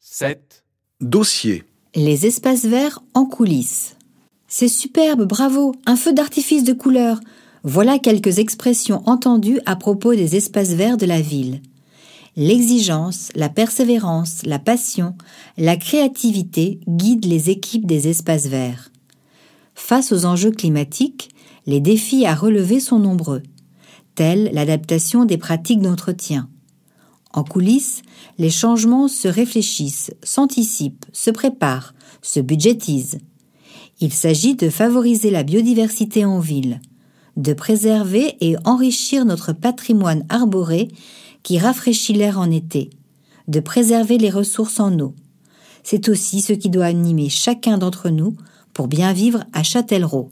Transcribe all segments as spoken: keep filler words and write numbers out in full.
sept. Dossier. Les espaces verts en coulisses. C'est superbe, bravo, un feu d'artifice de couleur. Voilà quelques expressions entendues à propos des espaces verts de la ville. L'exigence, la persévérance, la passion, la créativité guident les équipes des espaces verts. Face aux enjeux climatiques, les défis à relever sont nombreux, tels l'adaptation des pratiques d'entretien. En coulisses, les changements se réfléchissent, s'anticipent, se préparent, se budgétisent. Il s'agit de favoriser la biodiversité en ville, de préserver et enrichir notre patrimoine arboré qui rafraîchit l'air en été, de préserver les ressources en eau. C'est aussi ce qui doit animer chacun d'entre nous pour bien vivre à Châtellerault.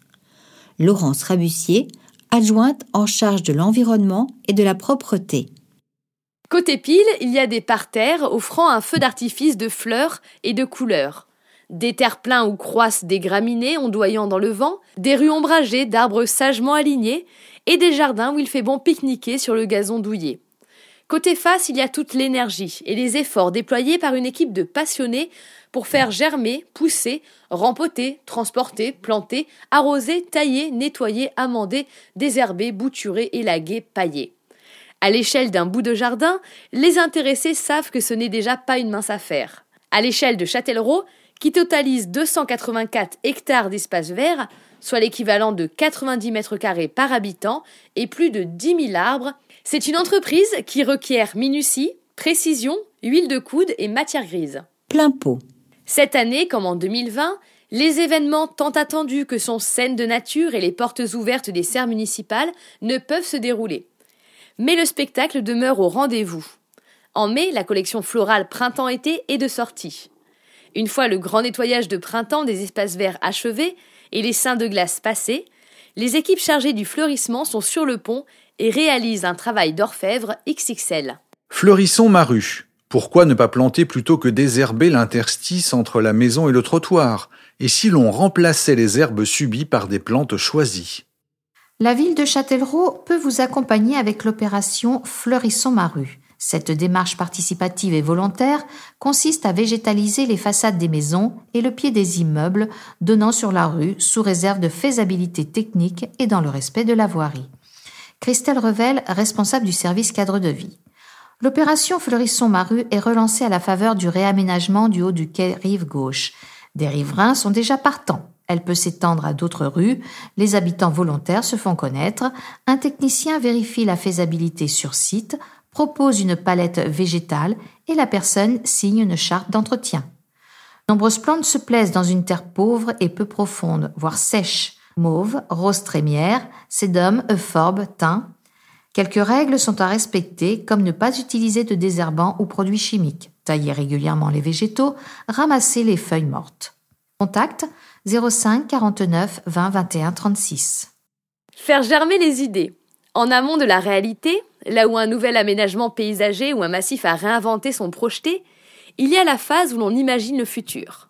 Laurence Rabussier, adjointe en charge de l'environnement et de la propreté. Côté pile, il y a des parterres offrant un feu d'artifice de fleurs et de couleurs. Des terre-pleins où croissent des graminées ondoyant dans le vent, des rues ombragées d'arbres sagement alignés et des jardins où il fait bon pique-niquer sur le gazon douillet. Côté face, il y a toute l'énergie et les efforts déployés par une équipe de passionnés pour faire germer, pousser, rempoter, transporter, planter, arroser, tailler, nettoyer, amender, désherber, bouturer, élaguer, pailler. À l'échelle d'un bout de jardin, les intéressés savent que ce n'est déjà pas une mince affaire. À l'échelle de Châtellerault, qui totalise deux cent quatre-vingt-quatre hectares d'espace vert, soit l'équivalent de quatre-vingt-dix mètres carrés par habitant et plus de dix mille arbres, c'est une entreprise qui requiert minutie, précision, huile de coude et matière grise. Plein pot. Cette année, comme en deux mille vingt, les événements tant attendus que sont Scènes de nature et les portes ouvertes des serres municipales ne peuvent se dérouler. Mais le spectacle demeure au rendez-vous. En mai, la collection florale printemps-été est de sortie. Une fois le grand nettoyage de printemps des espaces verts achevé et les seins de glace passés, les équipes chargées du fleurissement sont sur le pont et réalisent un travail d'orfèvre X X L. Fleurissons ma rue. Pourquoi ne pas planter plutôt que désherber l'interstice entre la maison et le trottoir? Et si l'on remplaçait les herbes subies par des plantes choisies? La ville de Châtellerault peut vous accompagner avec l'opération Fleurissons ma rue. Cette démarche participative et volontaire consiste à végétaliser les façades des maisons et le pied des immeubles donnant sur la rue sous réserve de faisabilité technique et dans le respect de la voirie. Christelle Revel, responsable du service cadre de vie. L'opération Fleurissons ma rue est relancée à la faveur du réaménagement du haut du quai rive gauche. Des riverains sont déjà partants. Elle peut s'étendre à d'autres rues, les habitants volontaires se font connaître, un technicien vérifie la faisabilité sur site, propose une palette végétale et la personne signe une charte d'entretien. Nombreuses plantes se plaisent dans une terre pauvre et peu profonde, voire sèche, mauve, rose trémière, sédum, euphorbe, thym. Quelques règles sont à respecter, comme ne pas utiliser de désherbants ou produits chimiques, tailler régulièrement les végétaux, ramasser les feuilles mortes. Contact zéro cinq quarante-neuf vingt vingt et un trente-six. Faire germer les idées. En amont de la réalité, là où un nouvel aménagement paysager ou un massif à réinventer sont projetés, il y a la phase où l'on imagine le futur.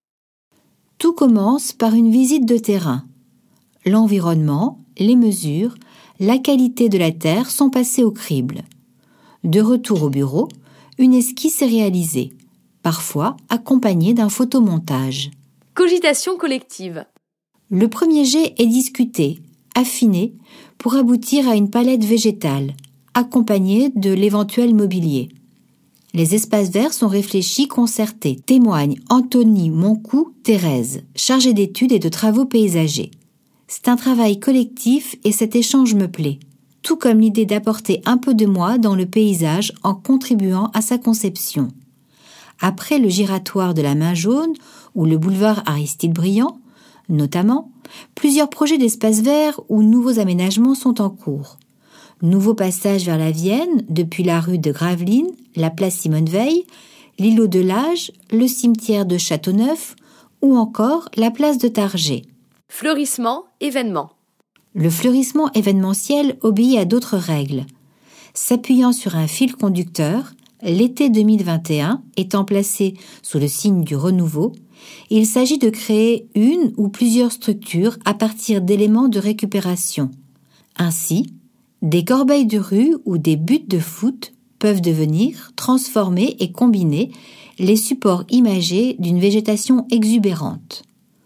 Tout commence par une visite de terrain. L'environnement, les mesures, la qualité de la terre sont passées au crible. De retour au bureau, une esquisse est réalisée, parfois accompagnée d'un photomontage. Cogitation collective. Le premier jet est discuté, affiné, pour aboutir à une palette végétale, accompagnée de l'éventuel mobilier. Les espaces verts sont réfléchis, concertés, témoigne Anthony Moncou-Thérèse, chargée d'études et de travaux paysagers. C'est un travail collectif et cet échange me plaît, tout comme l'idée d'apporter un peu de moi dans le paysage en contribuant à sa conception. Après le giratoire de la Main Jaune ou le boulevard Aristide Briand, notamment, plusieurs projets d'espaces verts ou nouveaux aménagements sont en cours. Nouveau passage vers la Vienne, depuis la rue de Gravelines, la place Simone-Veil, l'îlot de l'Age, le cimetière de Châteauneuf ou encore la place de Targé. Fleurissement, événement. Le fleurissement événementiel obéit à d'autres règles. S'appuyant sur un fil conducteur, l'été deux mille vingt et un étant placé sous le signe du renouveau, il s'agit de créer une ou plusieurs structures à partir d'éléments de récupération. Ainsi, des corbeilles de rue ou des buts de foot peuvent devenir, transformer et combiner les supports imagés d'une végétation exubérante.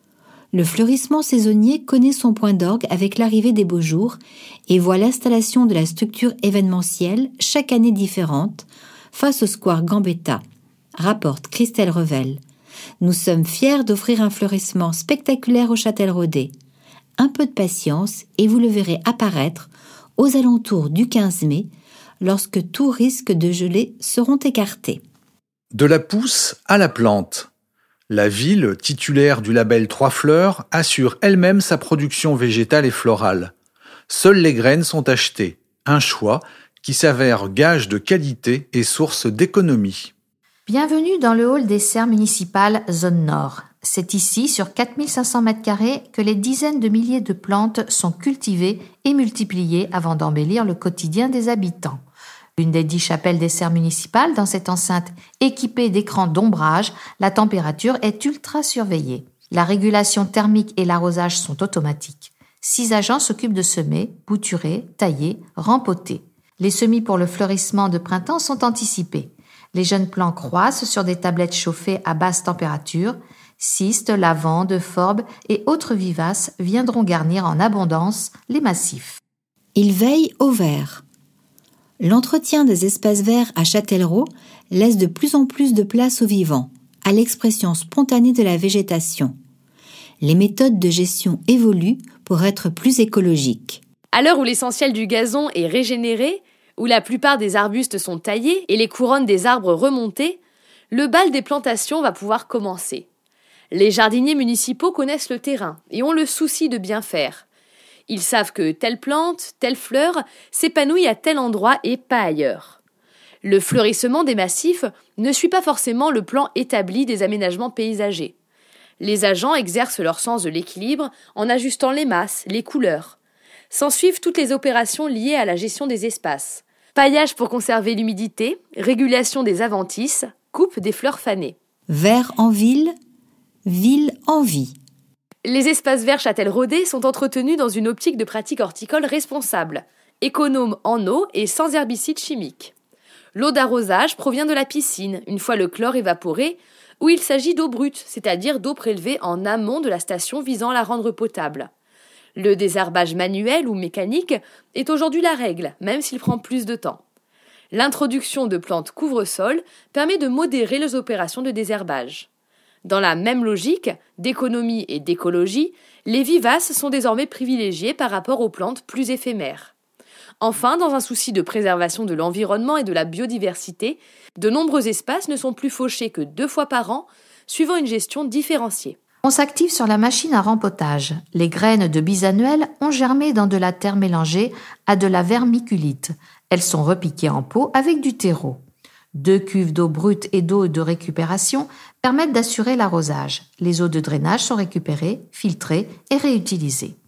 Le fleurissement saisonnier connaît son point d'orgue avec l'arrivée des beaux jours et voit l'installation de la structure événementielle chaque année différente face au square Gambetta, rapporte Christelle Revel. Nous sommes fiers d'offrir un fleurissement spectaculaire au Châtelleraudais. Un peu de patience et vous le verrez apparaître aux alentours du quinze mai, lorsque tout risque de gelée seront écartés. De la pousse à la plante. La ville, titulaire du label Trois Fleurs, assure elle-même sa production végétale et florale. Seules les graines sont achetées, un choix qui s'avère gage de qualité et source d'économie. Bienvenue dans le hall des serres municipales Zone Nord. C'est ici, sur quatre mille cinq cents mètres carrés, que les dizaines de milliers de plantes sont cultivées et multipliées avant d'embellir le quotidien des habitants. L'une des dix chapelles des serres municipales, dans cette enceinte équipée d'écrans d'ombrage, la température est ultra surveillée. La régulation thermique et l'arrosage sont automatiques. Six agents s'occupent de semer, bouturer, tailler, rempoter. Les semis pour le fleurissement de printemps sont anticipés. Les jeunes plants croissent sur des tablettes chauffées à basse température. Cystes, lavandes, forbes et autres vivaces viendront garnir en abondance les massifs. Ils veillent au vert. L'entretien des espaces verts à Châtellerault laisse de plus en plus de place aux vivants, à l'expression spontanée de la végétation. Les méthodes de gestion évoluent pour être plus écologiques. À l'heure où l'essentiel du gazon est régénéré, où la plupart des arbustes sont taillés et les couronnes des arbres remontées, le bal des plantations va pouvoir commencer. Les jardiniers municipaux connaissent le terrain et ont le souci de bien faire. Ils savent que telle plante, telle fleur s'épanouit à tel endroit et pas ailleurs. Le fleurissement des massifs ne suit pas forcément le plan établi des aménagements paysagers. Les agents exercent leur sens de l'équilibre en ajustant les masses, les couleurs. S'ensuivent toutes les opérations liées à la gestion des espaces. Paillage pour conserver l'humidité, régulation des adventices, coupe des fleurs fanées. Vert en ville, ville en vie. Les espaces verts châtelleraudais sont entretenus dans une optique de pratique horticole responsable, économe en eau et sans herbicides chimiques. L'eau d'arrosage provient de la piscine, une fois le chlore évaporé, où il s'agit d'eau brute, c'est-à-dire d'eau prélevée en amont de la station visant à la rendre potable. Le désherbage manuel ou mécanique est aujourd'hui la règle, même s'il prend plus de temps. L'introduction de plantes couvre-sol permet de modérer les opérations de désherbage. Dans la même logique d'économie et d'écologie, les vivaces sont désormais privilégiées par rapport aux plantes plus éphémères. Enfin, dans un souci de préservation de l'environnement et de la biodiversité, de nombreux espaces ne sont plus fauchés que deux fois par an, suivant une gestion différenciée. On s'active sur la machine à rempotage. Les graines de bisannuel ont germé dans de la terre mélangée à de la vermiculite. Elles sont repiquées en pot avec du terreau. Deux cuves d'eau brute et d'eau de récupération permettent d'assurer l'arrosage. Les eaux de drainage sont récupérées, filtrées et réutilisées.